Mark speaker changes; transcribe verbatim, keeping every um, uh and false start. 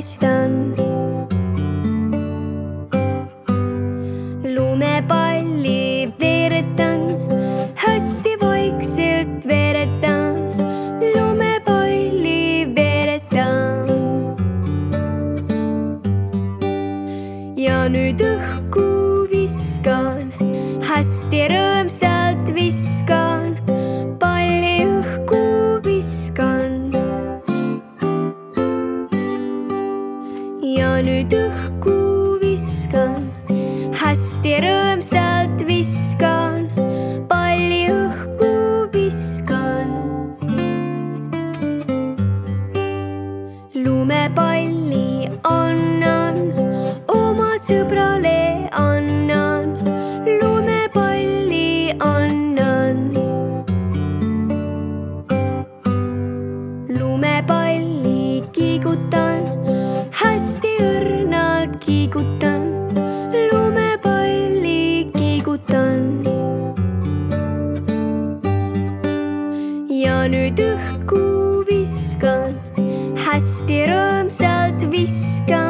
Speaker 1: unistan. Lumepalli veeretan, hästi vaikselt veeretan. Lumepalli veeretan. Ja nüüd õhku viskan, hästi rõõmsalt viskan. Palli õhku viskan. Ja nüüd õhku viskan, hästi rõõmsalt viskan. Palli õhku viskan. Lumepalli annan, oma sõbrale annan. Lumepalli annan. Lumepalli kiigutan, hästi õrnalt kiigutan. Lumepalli kiigutan. Ja nüüd õhku viskan, hästi rõõmsalt viskan.